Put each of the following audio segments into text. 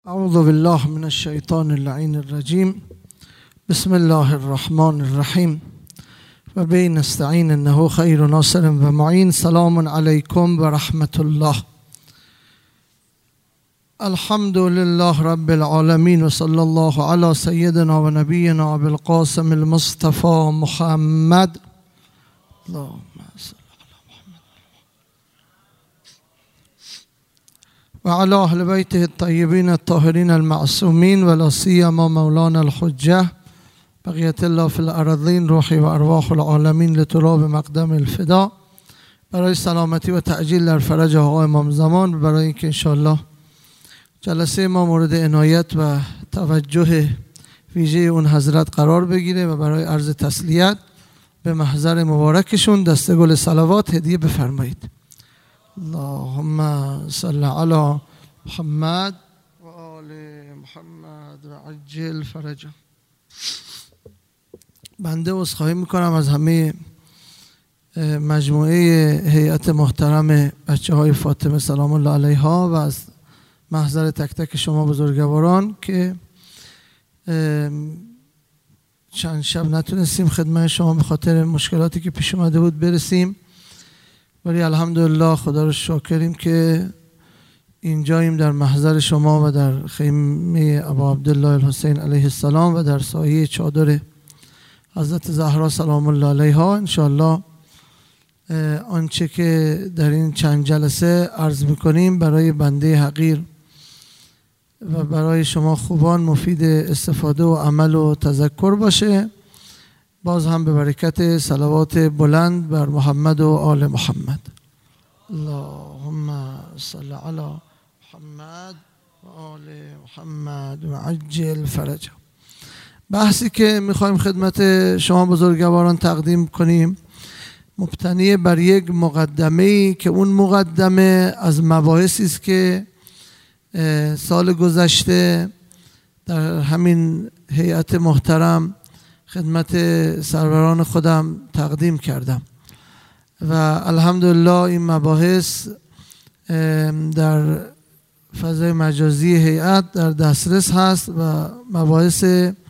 اعوذ بالله من الشیطان اللعین الرجیم. بسم الله الرحمن الرحیم و به نستعین انه خیر ناصر و معین. سلام علیکم و رحمت الله. الحمد لله رب العالمین و صلی الله علی سیدنا و نبینا ابی القاسم المصطفى محمد. اللهم صل و علی اهل بیته الطیبین الطاهرین المعصومین و لا سیما مولانا الحجه بقیت الله فی الارضین روحی و ارواح العالمین لتراب مقدم الفدا. برای سلامتی و تعجیل در فرج آقا امام زمان، برای اینکه انشاءالله جلسه ما مورد عنایت و توجه ویژه اون حضرت قرار بگیره و برای عرض تسلیت به محضر مبارکشون دسته گل صلوات هدیه بفرمایید. اللهم صل علی محمد و آل محمد و عجل فرجه. بنده عذرخواهی میکنم از همه مجموعه هیئت محترم بچه های فاطمه سلام الله علیها و از محضر تک تک شما بزرگواران که چند شب نتونستیم خدمت شما به خاطر مشکلاتی که پیش اومده بود برسیم، ولی الحمدلله خدا رو شاکریم که اینجاییم در محضر شما و در خیمه ابا عبدالله الحسین علیه السلام و در سایه چادر حضرت زهرا سلام الله علیها. انشاءالله آنچه که در این چند جلسه عرض میکنیم برای بنده حقیر و برای شما خوبان مفید استفاده و عمل و تذکر باشه. باز هم به برکت صلوات بلند بر محمد و آل محمد. اللهم صل علی محمد و آل محمد و عجل فرجه. بحثی که میخوایم خدمت شما بزرگواران تقدیم کنیم مبتنی بر یک مقدمه‌ای که اون مقدمه از مباحثی است که سال گذشته در همین هیئت محترم خدمت سروران خودم تقدیم کردم و الحمدلله این مباحث در فضای مجازی هیئت در دسترس هست و مباحث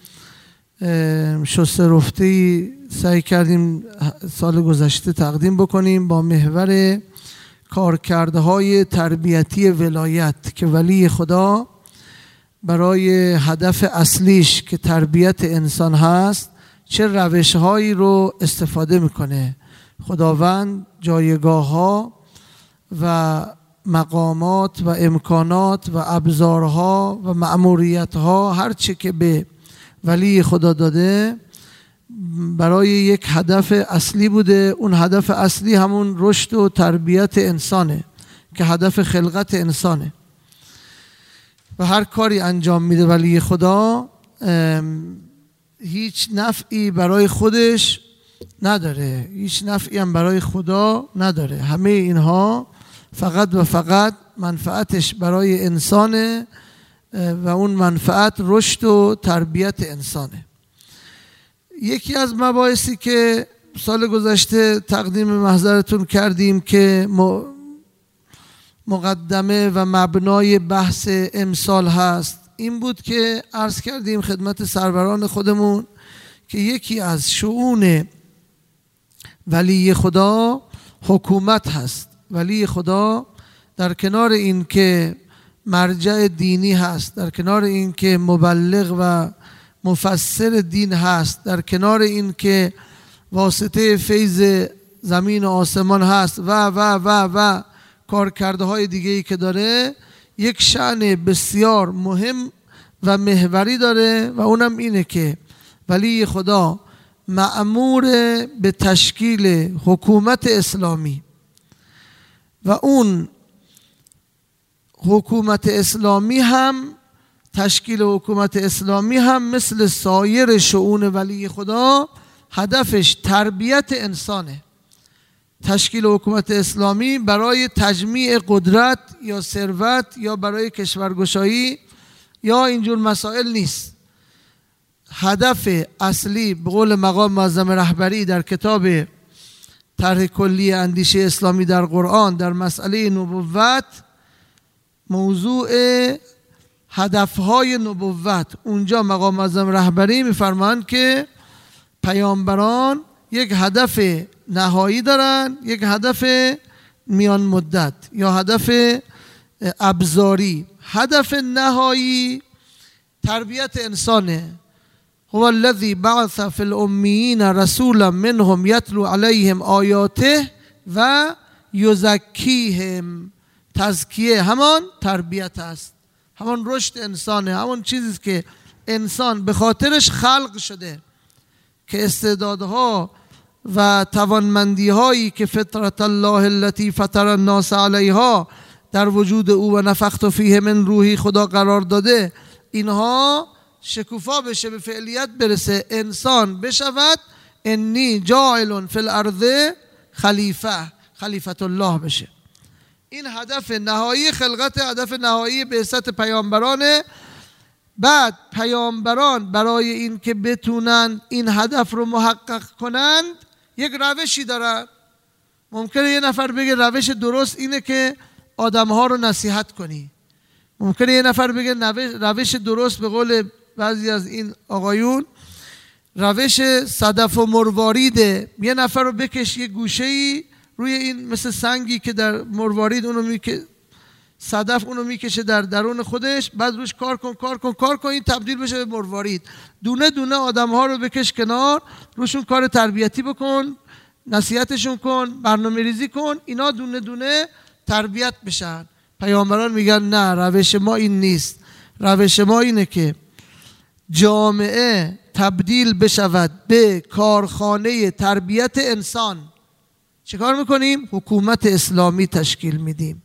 شسته رفته‌ای سعی کردیم سال گذشته تقدیم بکنیم با محور کارکردهای تربیتی ولایت که ولی خدا برای هدف اصلیش که تربیت انسان هست چه روش‌هایی رو استفاده میکنه. خداوند جایگاه‌ها و مقامات و امکانات و ابزارها و مأموریت‌ها هر چه که به ولی خدا داده برای یک هدف اصلی بوده. اون هدف اصلی همون رشد و تربیت انسانه که هدف خلقت انسانه و هر کاری انجام میده ولی خدا هیچ نفعی برای خودش نداره، هیچ نفعی هم برای خدا نداره. همه اینها فقط و فقط منفعتش برای انسانه و اون منفعت رشد و تربیت انسانه. یکی از مباحثی که سال گذشته تقدیم محضرتون کردیم که مقدمه و مبنای بحث امسال هست این بود که عرض کردیم خدمت سروران خودمون که یکی از شؤون ولی خدا حکومت هست. ولی خدا در کنار این که مرجع دینی هست، در کنار این که مبلغ و مفسر دین هست، در کنار این که واسطه فیض زمین و آسمان هست و کارکرده های دیگه‌ای که داره، یک شأن بسیار مهم و محوری داره و اونم اینه که ولی خدا مأمور به تشکیل حکومت اسلامی و اون حکومت اسلامی هم تشکیل حکومت اسلامی هم مثل سایر شؤون ولی خدا هدفش تربیت انسانه. تشکیل حکومت اسلامی برای تجمیع قدرت یا ثروت یا برای کشورگشایی یا اینجور مسائل نیست. هدف اصلی به قول مقام معظم رهبری در کتاب طرح کلی اندیشه اسلامی در قرآن در مسئله نبوت موضوع هدفهای نبوت، اونجا مقام معظم رهبری میفرمایند که پیامبران یک هدف نهایی دارن، یک هدف میان مدت یا هدف ابزاری. هدف نهایی تربیت انسانه. هو الذی بعث فی الامیین رسولا منهم یتلو علیهم آیاته و یزکیهم. تزکیه همان تربیت است، همان رشد انسانه، همان چیزی که انسان به خاطرش خلق شده که استعدادها و توانمندی هایی که فطرت الله التي فطر الناس علیها در وجود او و نفخت فیه من روحی خدا قرار داده، اینها شکوفا بشه، به فعلیت برسه، انسان بشود انی جاعل فی الارض خلیفت الله بشه. این هدف نهایی خلقت، هدف نهایی بعثت پیامبرانه. بعد پیامبران برای این که بتونن این هدف رو محقق کنند یک روشی دارن. ممکنه یه نفر بگه روش درست اینه که آدمها رو نصیحت کنی. ممکنه یه نفر بگه روش درست به قول بعضی از این آقایون روش صدف و مرواریده. یه نفر رو بکش یه گوشه‌ای روی این مثل سنگی که در مروارید اونو صدف اونو میکشه در درون خودش، بعد روش کار کن این تبدیل بشه به مروارید. دونه دونه آدم‌ها رو بکش کنار، روشون کار تربیتی بکن، نصیحتشون کن، برنامه‌ریزی کن، اینا دونه دونه تربیت بشن. پیامبران میگن نه، روش ما این نیست. روش ما اینه که جامعه تبدیل بشود به کارخانه تربیت انسان. چه کار میکنیم؟ حکومت اسلامی تشکیل میدیم.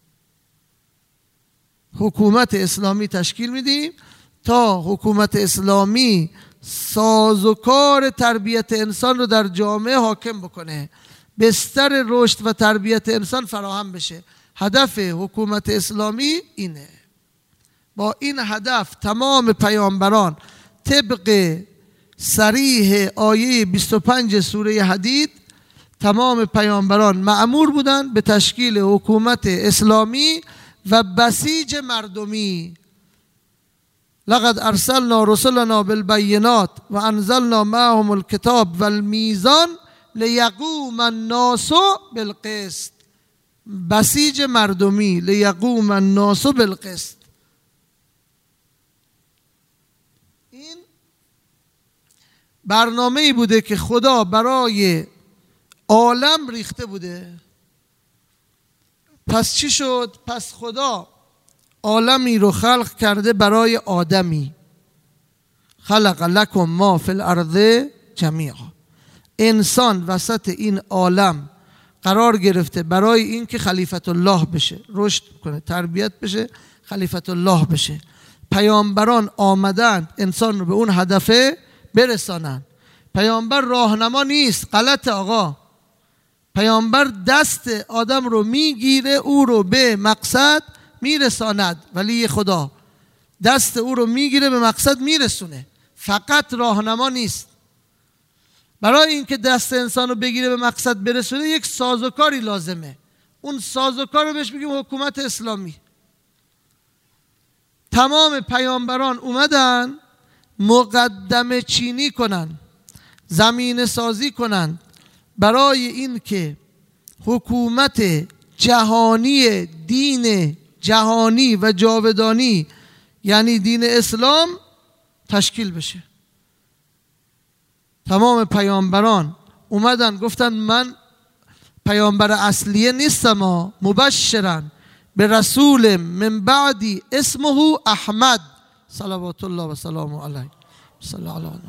حکومت اسلامی تشکیل میدیم تا حکومت اسلامی سازوکار تربیت انسان رو در جامعه حاکم بکنه، بستر رشد و تربیت انسان فراهم بشه. هدف حکومت اسلامی اینه. با این هدف تمام پیامبران طبق صریح آیه 25 سوره حدید، تمام پیامبران مأمور بودند به تشکیل حکومت اسلامی و بسیج مردمی. لقد ارسلنا رسلنا بالبینات و انزلنا معهم الکتاب والمیزان لیقوم الناس بالقسط. بسیج مردمی، لیقوم الناس بالقسط. این برنامه‌ای بوده که خدا برای عالم ریخته بوده. پس چی شد؟ پس خدا عالمی رو خلق کرده برای آدمی. خلق لکم ما فی الارض جمیعا. انسان وسط این عالم قرار گرفته برای این که خلیفت الله بشه، رشد کنه، تربیت بشه، خلیفت الله بشه. پیامبران آمدند انسان رو به اون هدفه برسانند. پیامبر راهنما نیست، غلطه آقا. پیامبر دست آدم رو میگیره، او رو به مقصد میرساند. ولی خدا دست او رو میگیره به مقصد میرسونه، فقط راهنما نیست. برای اینکه دست انسان رو بگیره به مقصد برسونه یک سازوکاری لازمه. اون سازوکار رو بهش میگیم حکومت اسلامی. تمام پیامبران اومدن مقدمه چینی کنن، زمینه سازی کنن برای این که حکومت جهانی، دین جهانی و جاودانی یعنی دین اسلام تشکیل بشه. تمام پیامبران اومدن گفتن من پیامبر اصلیه نیستم، مبشرن به رسول من بعدی اسمه احمد صلوات الله و سلامه علیه. صلی الله علیه.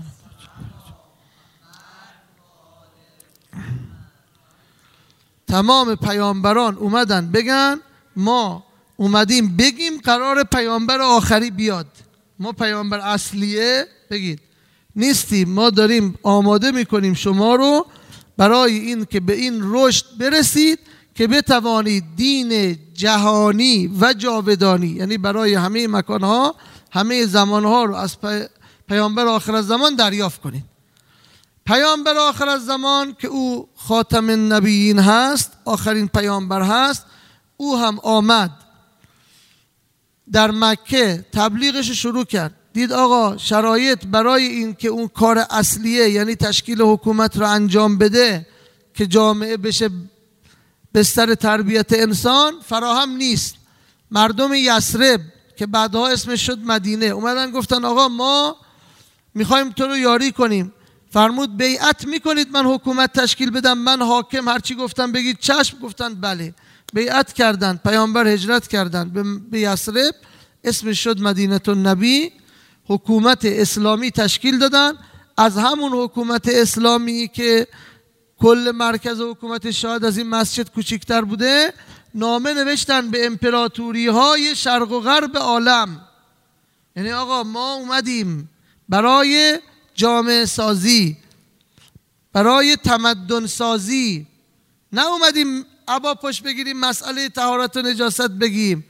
تمام پیامبران اومدن بگن ما اومدیم بگیم قرار پیامبر آخری بیاد. ما پیامبر اصلیه بگید نیستیم، ما داریم آماده میکنیم شما رو برای این که به این رشد برسید که بتوانید دین جهانی و جاودانی، یعنی برای همه مکانها همه زمانها رو از پیامبر آخر الزمان دریافت کنید. پیامبر آخر الزمان که او خاتم النبیین هست، آخرین پیامبر هست، او هم آمد در مکه تبلیغش شروع کرد، دید آقا شرایط برای این که اون کار اصلیه یعنی تشکیل حکومت رو انجام بده که جامعه بشه بستر تربیت انسان فراهم نیست. مردم یثرب که بعدها اسمش شد مدینه اومدن گفتن آقا ما میخوایم تو رو یاری کنیم، فرمود بیعت میکنید من حکومت تشکیل بدم، من حاکم، هرچی گفتم بگید چشم. گفتن بله. بیعت کردن، پیامبر هجرت کردن به یثرب، اسمش شد مدینه النبی، حکومت اسلامی تشکیل دادن. از همون حکومت اسلامی که کل مرکز حکومت شاید از این مسجد کوچکتر بوده، نامه نوشتن به امپراتوری های شرق و غرب عالم، یعنی آقا ما اومدیم برای جامعه سازی، برای تمدن سازی، نه اومدیم عبا پشت بگیریم مسئله طهارت و نجاست بگیم،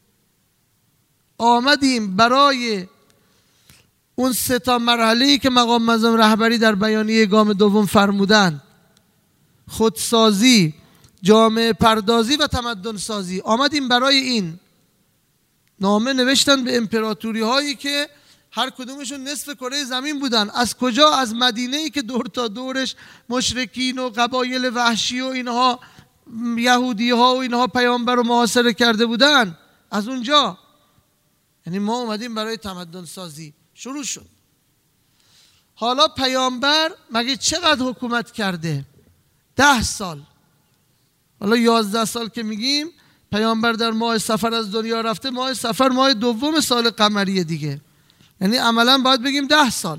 آمدیم برای اون 3 مرحله‌ای که مقام معظم رهبری در بیانیه گام دوم فرمودن، خودسازی، جامعه پردازی و تمدن سازی. آمدیم برای این. نامه نوشتن به امپراتوری هایی که هر کدومشون نصف کره زمین بودن. از کجا؟ از مدینه ای که دور تا دورش مشرکین و قبایل وحشی و اینها، یهودی ها و اینها پیامبر رو محاصره کرده بودن، از اونجا. یعنی ما اومدیم برای تمدن سازی. شروع شد. حالا پیامبر مگه چقدر حکومت کرده؟ 10 سال. حالا 11 سال که میگیم، پیامبر در ماه صفر از دنیا رفته، ماه صفر ماه دوم سال قمری دیگه، یعنی عملا باید بگیم 10 سال.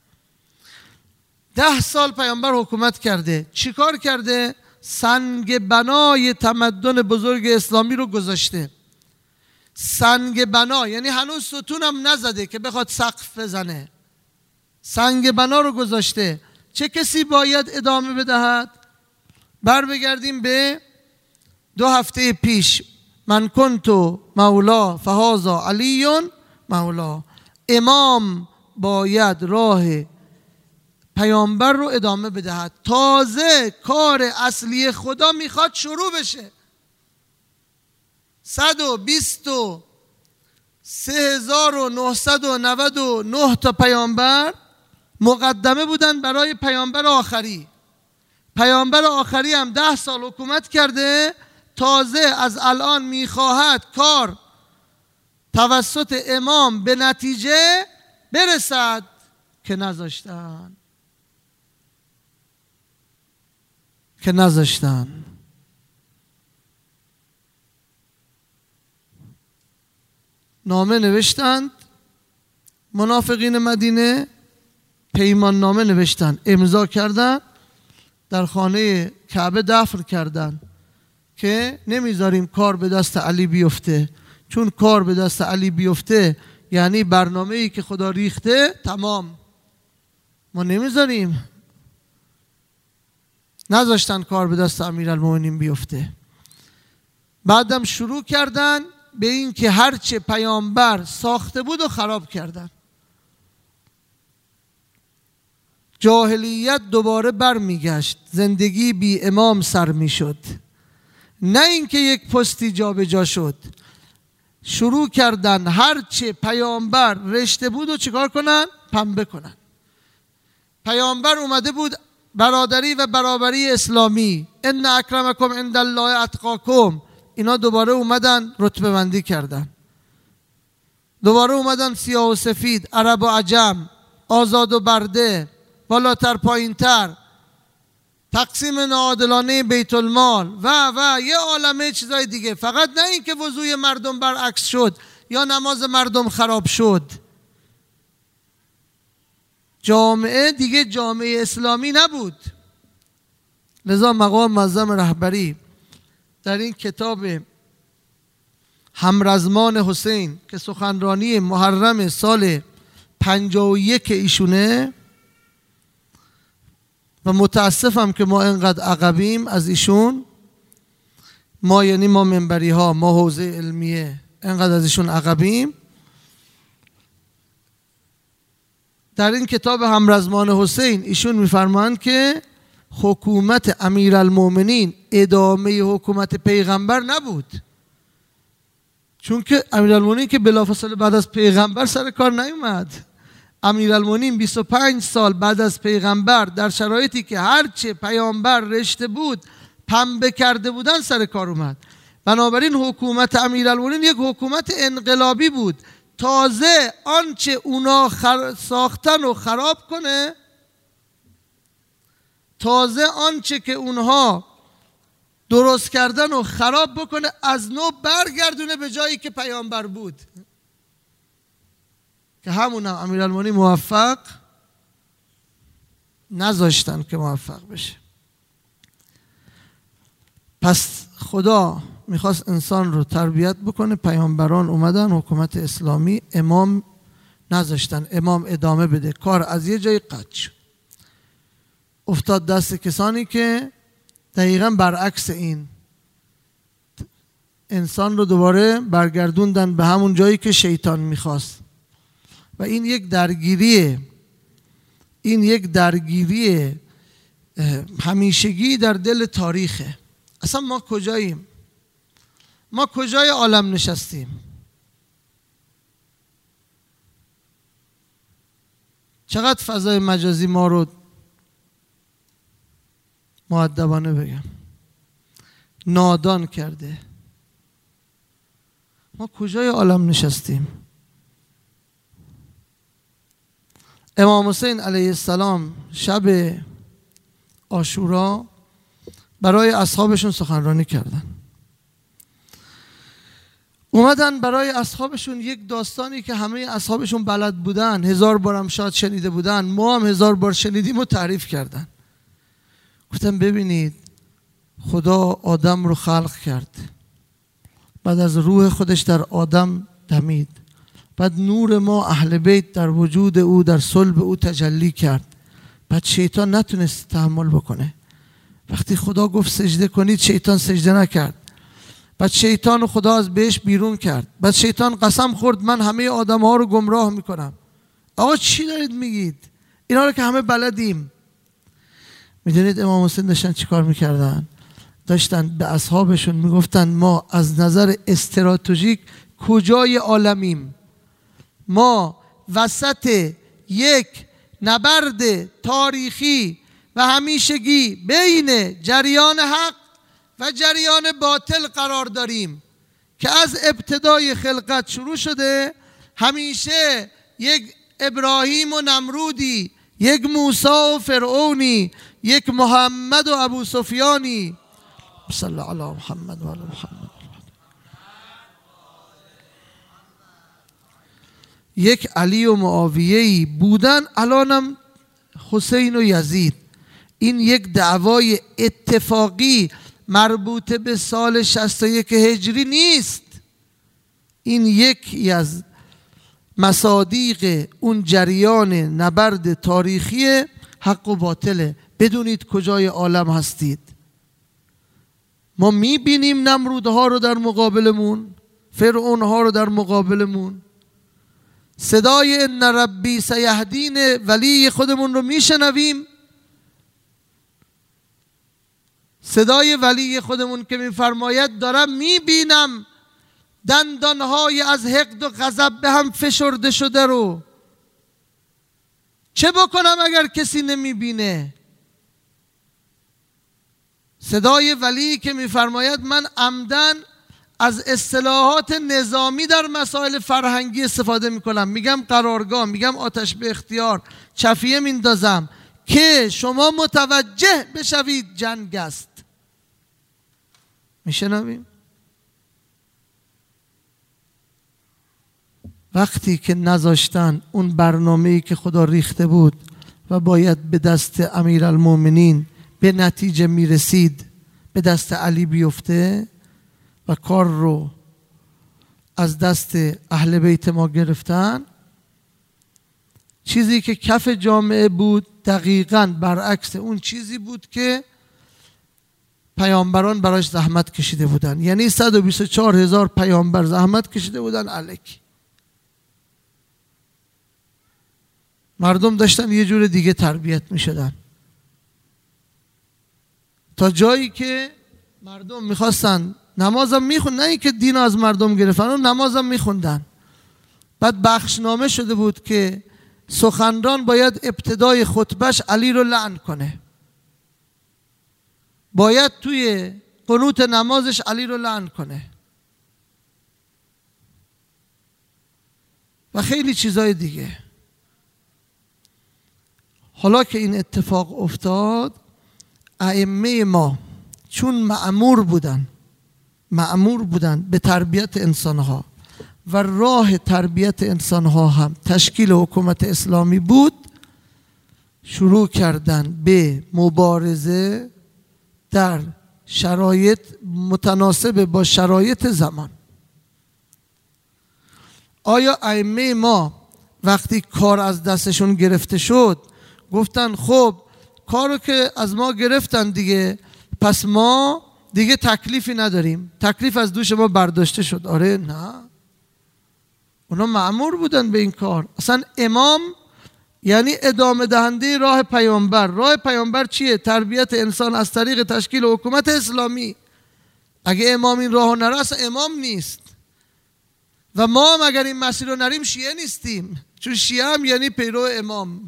10 سال پیامبر حکومت کرده. چیکار کرده؟ سنگ بنای تمدن بزرگ اسلامی رو گذاشته. سنگ بنا یعنی هنوز ستونم نزده که بخواد سقف بزنه، سنگ بنا رو گذاشته. چه کسی باید ادامه بدهد؟ بر بگردیم به 2 هفته پیش، من کنتو مولا فهذا علی مولا. امام باید راه پیامبر رو ادامه بدهد. تازه کار اصلی خدا میخواد شروع بشه. 123,999 تا پیامبر مقدمه بودن برای پیامبر آخری. پیامبر آخری هم 10 سال حکومت کرده. تازه از الان میخواهد کار توسط امام به نتیجه برسد که نذاشتن. نامه نوشتند منافقین مدینه، پیمان نامه نوشتن، امضا کردن، در خانه کعبه دفن کردن که نمیذاریم کار به دست علی بیفته، چون کار به دست علی بیفته یعنی برنامه‌ای که خدا ریخته تمام، ما نمیذاریم. نذاشتن کار به دست امیرالمومنین بیفته. بعدم شروع کردن به این که هرچه پیامبر ساخته بود و خراب کردن. جاهلیت دوباره برمیگشت، زندگی بی امام سر میشد، نه اینکه یک پستی جابجا شد. شروع کردن هرچه پیامبر رشته بود و چیکار کنن؟ پنبه کنن. پیامبر اومده بود برادری و برابری اسلامی، ان اکرمکم عند الله اتقاکم، اینا دوباره اومدن رتبه بندی کردن. دوباره اومدن سیاه و سفید، عرب و عجم، آزاد و برده، بالاتر پایینتر، تقسیم ناعادلانه بیت المال و یه عالمه چیزای دیگه. فقط نه این که وضوی مردم برعکس شد یا نماز مردم خراب شد. جامعه دیگه جامعه اسلامی نبود. لذا مقام معظم رهبری در این کتاب همرزمان حسین که سخنرانی محرم سال 51 ایشونه، و متاسفم که ما اینقدر عقبیم از ایشون، ما یعنی ما منبری ها، ما حوزه علمیه اینقدر از ایشون عقبیم. در این کتاب همرزمان حسین ایشون میفرمایند که حکومت امیرالمومنین ادامه حکومت پیغمبر نبود، چون که امیرالمومنین که بلافاصله بعد از پیغمبر سر کار نیومد. امیرالمومنین 25 سال بعد از پیغمبر در شرایطی که هرچه پیامبر رشته بود پنبه کرده بودن سر کار اومد. بنابراین حکومت امیرالمومنین یک حکومت انقلابی بود. تازه آنچه اونا ساختن و خراب کنه، تازه آنچه که اونها درست کردن و خراب بکنه، از نو برگردونه به جایی که پیامبر بود، که همون هم امیرالمومنین موفق نذاشتن که موفق بشه. پس خدا میخواست انسان رو تربیت بکنه، پیامبران اومدن، حکومت اسلامی، امام نذاشتن، امام ادامه بده، کار از یه جای قطع شد، افتاد دست کسانی که دقیقاً برعکس این انسان رو دوباره برگردوندن به همون جایی که شیطان میخواست. و این یک درگیری همیشگی در دل تاریخه. اصلا ما کجاییم؟ ما کجای عالم نشستیم؟ چقدر فضای مجازی ما رو، مؤدبانه بگم، نادان کرده؟ ما کجای عالم نشستیم؟ امام حسین علیه السلام شب عاشورا برای اصحابشون سخنرانی کردن. اومدن برای اصحابشون یک داستانی که همه اصحابشون بلد بودن، 1000 بارم شاید شنیده بودن، ما هم 1000 بار شنیدیم و تعریف کردن. گفتم ببینید، خدا آدم رو خلق کرد، بعد از روح خودش در آدم دمید، بعد نور ما اهل بیت در وجود او، در صلب او تجلی کرد. بعد شیطان نتونست تحمل بکنه. وقتی خدا گفت سجده کنید، شیطان سجده نکرد. بعد شیطان رو خدا از بهش بیرون کرد. بعد شیطان قسم خورد من همه آدم ها رو گمراه میکنم. آقا چی دارید میگید؟ اینا رو که همه بلدیم. میدونید امام حسین داشتن چی کار میکردن؟ داشتن به اصحابشون میگفتن ما از نظر استراتژیک کجای عالمیم؟ ما وسط یک نبرد تاریخی و همیشگی بین جریان حق و جریان باطل قرار داریم که از ابتدای خلقت شروع شده. همیشه یک ابراهیم و نمرودی، یک موسی و فرعونی، یک محمد و ابو سفیانی، صلی علی محمد و علی محمد، یک علی و معاویه‌ای بودن، الانم حسین و یزید. این یک دعوای اتفاقی مربوط به سال 61 هجری نیست. این یکی از مصادیق اون جریان نبرد تاریخی حق و باطله. بدونید کجای عالم هستید. ما میبینیم نمرودها رو در مقابلمون، فرعونها رو در مقابلمون. صدای ان ربی سیهدین ولی خودمون رو میشنویم. صدای ولی خودمون که میفرماید دارم میبینم دندانهای از حقد و غضب به هم فشرده شده رو. چه بکنم اگر کسی نمیبینه؟ صدای ولی که میفرماید من عمدن از اصطلاحات نظامی در مسائل فرهنگی استفاده میکنم، میگم قرارگاه، میگم آتش به اختیار، چفیه میندازم که شما متوجه بشوید جنگ است. میشنویم؟ وقتی که نذاشتن اون برنامه‌ای که خدا ریخته بود و باید به دست امیرالمومنین به نتیجه میرسید به دست علی بیفته و کار رو از دست اهل بیت ما گرفتن، چیزی که کف جامعه بود دقیقاً برعکس اون چیزی بود که پیامبران براش زحمت کشیده بودن. یعنی 124,000 پیامبر زحمت کشیده بودن الکی. مردم داشتن یه جور دیگه تربیت می شدن، تا جایی که مردم میخواستن نمازم میخوندن، نه اینکه دین از مردم گرفتن، نمازم میخوندن. بعد بخشنامه شده بود که سخنران باید ابتدای خطبهش علی رو لعن کنه، باید توی قنوت نمازش علی رو لعن کنه و خیلی چیزای دیگه. حالا که این اتفاق افتاد، ائمه ما چون مأمور بودن به تربیت انسانها و راه تربیت انسانها هم تشکیل حکومت اسلامی بود، شروع کردن به مبارزه در شرایط متناسب با شرایط زمان. آیا ائمه ما وقتی کار از دستشون گرفته شد گفتن خب کارو که از ما گرفتن دیگه، پس ما دیگه تکلیفی نداریم، تکلیف از دوش ما برداشته شد؟ آره نه، اونا مأمور بودن به این کار. اصلا امام یعنی ادامه دهنده راه پیامبر. راه پیامبر چیه؟ تربیت انسان از طریق تشکیل حکومت اسلامی. اگه امام این راهو نره اصلا امام نیست. و ما هم اگر این مسیر رو نریم شیعه نیستیم، چون شیعه هم یعنی پیرو امام.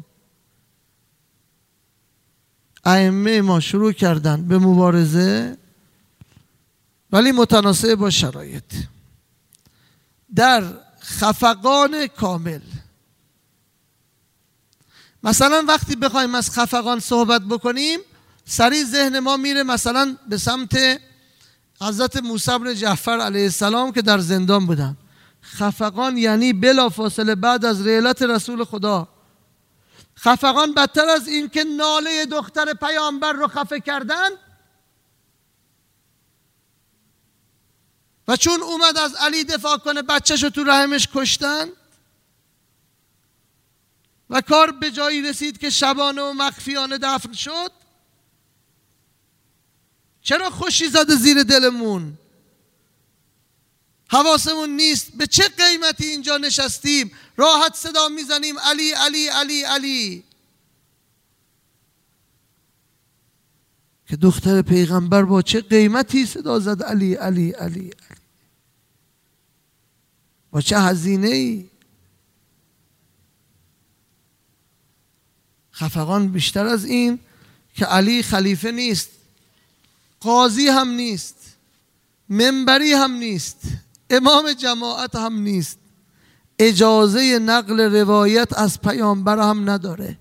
ائمه ما شروع کردن به مبارزه، ولی متناسب با شرایط، در خفقان کامل. مثلا وقتی بخوایم از خفقان صحبت بکنیم، سریع ذهن ما میره مثلا به سمت حضرت موسی بن جعفر علیه السلام که در زندان بودن. خفقان یعنی بلافاصله بعد از رحلت رسول خدا. خفقان بدتر از این که ناله دختر پیامبر رو خفه کردن و چون اومد از علی دفاع کنه بچه‌ش رو تو رحمش کشتن و کار به جایی رسید که شبانه و مخفیانه دفن شد. چرا خوشی زده زیر دلمون؟ حواسمون نیست به چه قیمتی اینجا نشستیم، راحت صدا میزنیم علی علی علی علی، که دختر پیغمبر با چه قیمتی صدا زد علی علی علی علی، با چه هزینه ای. خفقان بیشتر از این که علی خلیفه نیست، قاضی هم نیست، منبری هم نیست، امام جماعت هم نیست، اجازه نقل روایت از پیامبر هم نداره.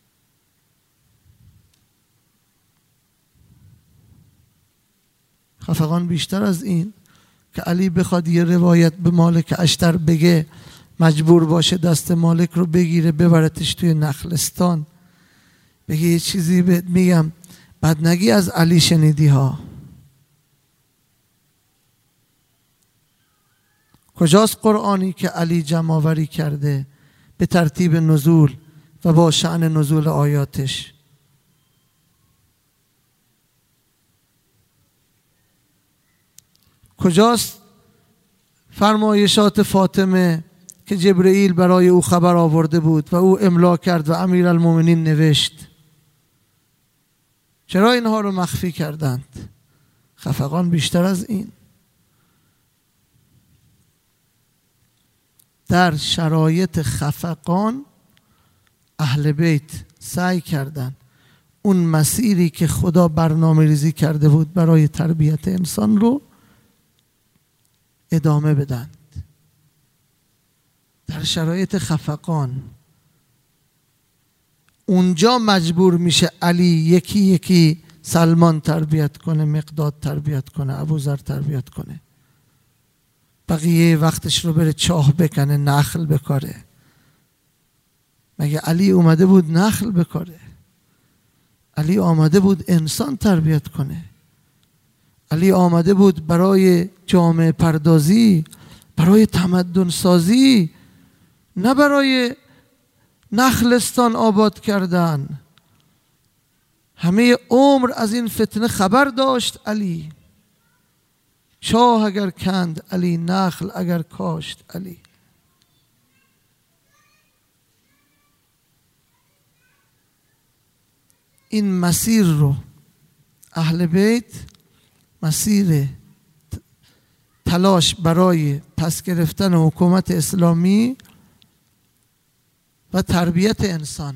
خفقان بیشتر از این که علی بخواد یه روایت به مالک اشتر بگه، مجبور باشه دست مالک رو بگیره ببرتش توی نخلستان، بگه یه چیزی بهت میگم بعد نگی از علی شنیدی ها. کجاست قرآنی که علی جمع‌آوری کرده به ترتیب نزول و با شأن نزول آیاتش؟ کجاست فرمایشات فاطمه که جبرئیل برای او خبر آورده بود و او املا کرد و امیرالمومنین نوشت؟ چرا اینها رو مخفی کردند؟ خفقان بیشتر از این. در شرایط خفقان اهل بیت سعی کردند اون مسیری که خدا برنامه ریزی کرده بود برای تربیت انسان رو ادامه بدن. در شرایط خفقان اونجا مجبور میشه علی یکی یکی سلمان تربیت کنه، مقداد تربیت کنه، ابوذر تربیت کنه، بقیه وقتش رو بره چاه بکنه، نخل بکاره. مگه علی اومده بود نخل بکاره؟ علی آمده بود انسان تربیت کنه. علی آمده بود برای جامعه پردازی، برای تمدن سازی، نه برای نخلستان آباد کردن. همه عمر از این فتنه خبر داشت علی. چاه اگر کند علی، نخل اگر کاشت علی. این مسیر رو اهل بیت مسیر تلاش برای پس گرفتن حکومت اسلامی و تربیت انسان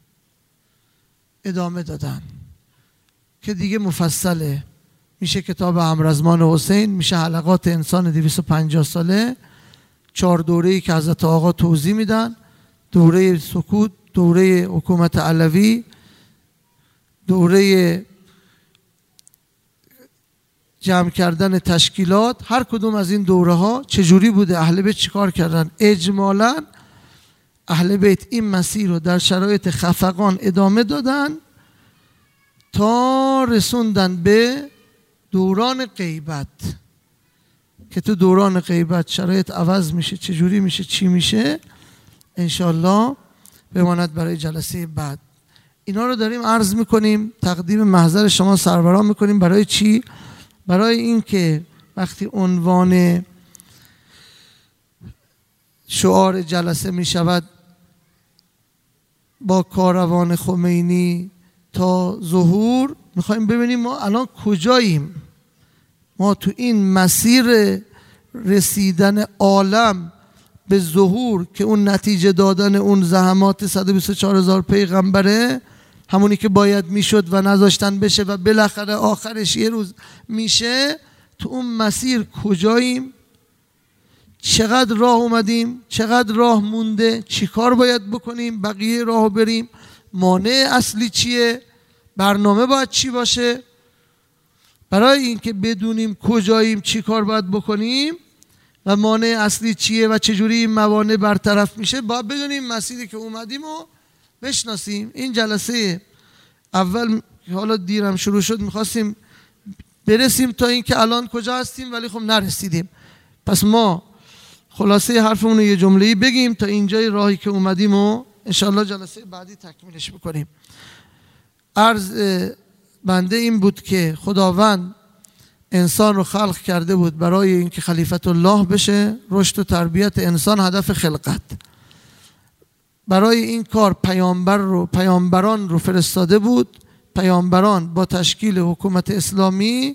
ادامه دادن که دیگه مفصله. میشه کتاب عمرزمان حسین، میشه حلقات انسان 250 ساله، 4 دوره‌ای که حضرت آقا توضیح میدن: دوره سکوت، دوره حکومت علوی، دوره جمع کردن تشکیلات. هر کدوم از این دوره ها چجوری بوده، اهل بیت چیکار کردن. اجمالاً اهل بیت این مسیر رو در شرایط خفقان ادامه دادن تا رسوندن به دوران غیبت، که تو دوران غیبت شرایط عوض میشه. چجوری میشه، چی میشه، انشالله بماند برای جلسه بعد. اینا رو داریم عرض میکنیم، تقدیم محضر شما سروران میکنیم. برای چی؟ برای این که وقتی عنوان شعار جلسه میشود با کاروان خمینی تا ظهور، میخوایم ببینیم ما الان کجاییم. ما تو این مسیر رسیدن عالم به ظهور که اون نتیجه دادن اون زحمات 124,000 پیغمبره، همونی که باید میشد و نذاشتن بشه و بالاخره آخرش یه روز میشه، تو اون مسیر کجاییم؟ چقدر راه اومدیم؟ چقدر راه مونده؟ چی کار باید بکنیم؟ بقیه راه بریم؟ مانع اصلی چیه؟ برنامه باید چی باشه؟ برای اینکه بدونیم کجاییم، چی کار باید بکنیم و مانع اصلی چیه و چجوری این موانع برطرف میشه، باید بدونیم مسیری که اومدیم و بشناسیم. این جلسه اول حالا دیرم شروع شد، میخواستیم برسیم تا این که الان کجا هستیم، ولی خب نرسیدیم. پس ما خلاصه حرفمون رو یه جمله‌ای بگیم تا اینجای راهی که اومدیم و انشالله جلسه بعدی تکمیلش بکنیم. عرض بنده این بود که خداوند انسان رو خلق کرده بود برای اینکه خلیفت الله بشه. رشد و تربیت انسان هدف خلقت. برای این کار پیامبران رو فرستاده بود. پیامبران با تشکیل حکومت اسلامی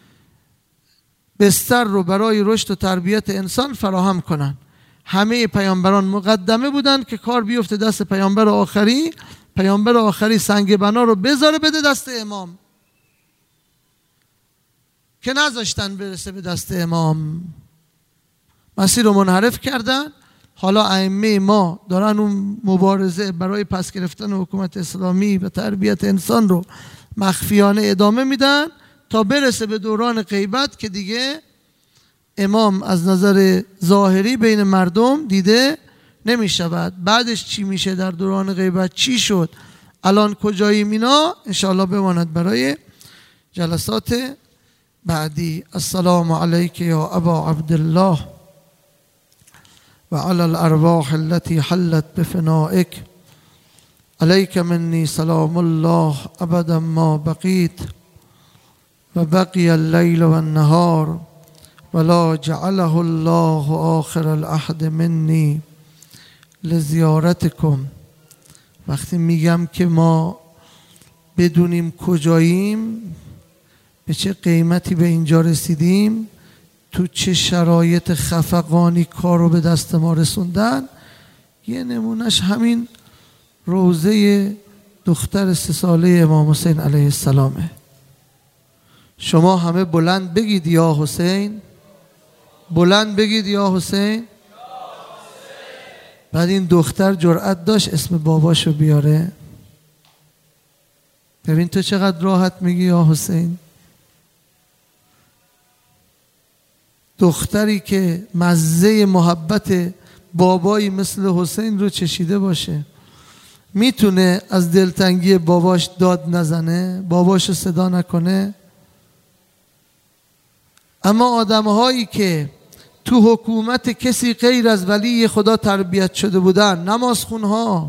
بستر رو برای رشد و تربیت انسان فراهم کنن. همه پیامبران مقدمه بودن که کار بیفته دست پیامبر آخری. پیامبر آخری سنگ بنا رو بذاره بده دست امام، که نذاشتن برسه به دست امام، مسیر رو منحرف کردن. حالا ائمه ما دارن اون مبارزه برای پس گرفتن حکومت اسلامی و تربیت انسان رو مخفیانه ادامه میدن تا برسه به دوران غیبت که دیگه امام از نظر ظاهری بین مردم دیده نمی شود. بعدش چی میشه در دوران غیبت، چی شد، الان کجاییم، اینا انشاءالله بماند برای جلسات بعدی. السلام علیک یا ابا عبدالله و علی الارواح التي حلت بفنائك. علیک منی سلام الله ابدا ما بقیت و بقی اللیل و النهار ولا جعله الله آخر العهد منی لزیارتکم. وقتی میگم که ما بدونیم کجاییم، به چه قیمتی به اینجا رسیدیم، تو چه شرایط خفقانی کار رو به دست ما رسوندن، یه نمونش همین روضه دختر 3 ساله امام حسین علیه السلامه. شما همه بلند بگید یا حسین، بلند بگید یا حسین. بعد این دختر جرأت داشت اسم باباشو بیاره. ببین تو چقدر راحت میگی یا حسین. دختری که مزه محبت بابایی مثل حسین رو چشیده باشه، میتونه از دلتنگی باباش داد نزنه، باباشو صدا نکنه؟ اما آدمهایی که تو حکومت کسی غیر از ولی خدا تربیت شده بودن، نمازخونها،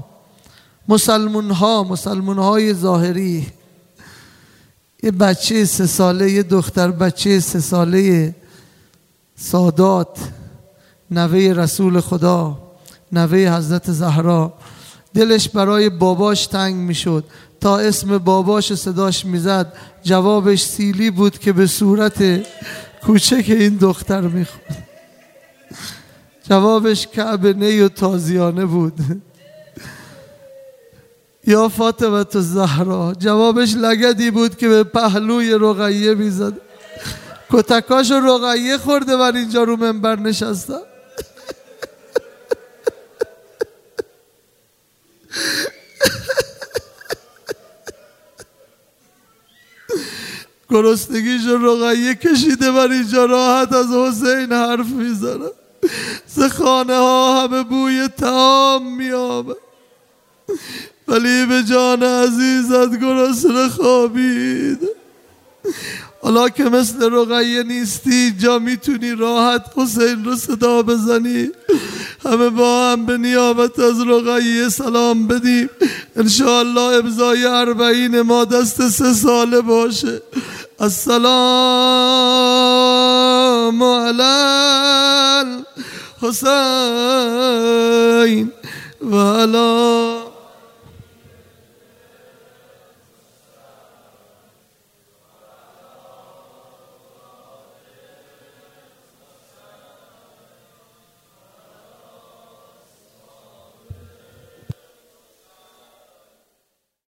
مسلمونهای ظاهری، یه بچه 3 ساله، یه دختر بچه 3 ساله سادات، نوه رسول خدا، نوه حضرت زهرا، دلش برای باباش تنگ میشد، تا اسم باباش صداش میزد جوابش سیلی بود که به صورت کوچه که این دختر میخوند. جوابش کعبه و تازیانه بود. یا فاطمه الزهرا. جوابش لگدی بود که به پهلوی رقیه میزد. کتکاش رقیه خورده من اینجا رو منبر نشستم. گرسنگیش رقیه کشیده من اینجا راحت از حسین حرف میزنم. ز خانه ها همه بوی طعام میآمد، ولی به جان عزیزت گرسنه خوابید. حالا که مثل رقیه نیستی جا میتونی راحت حسین رو صدا بزنی، همه با هم به نیابت از رقیه سلام بدیم. انشاءالله امضای 40 ما دست 3 ساله باشه. السلام علی الحسین و علی